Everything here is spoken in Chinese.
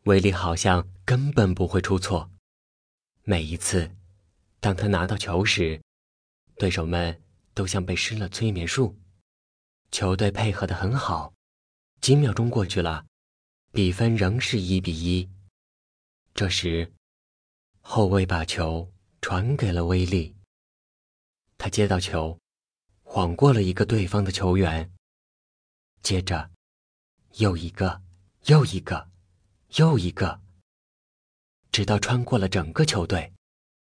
威利好像根本不会出错。每一次，当他拿到球时，对手们都像被施了催眠术。球队配合得很好，几秒钟过去了，比分仍是1-1。这时，后卫把球传给了威利。他接到球，晃过了一个对方的球员，接着又一个，又一个，又一个，直到穿过了整个球队。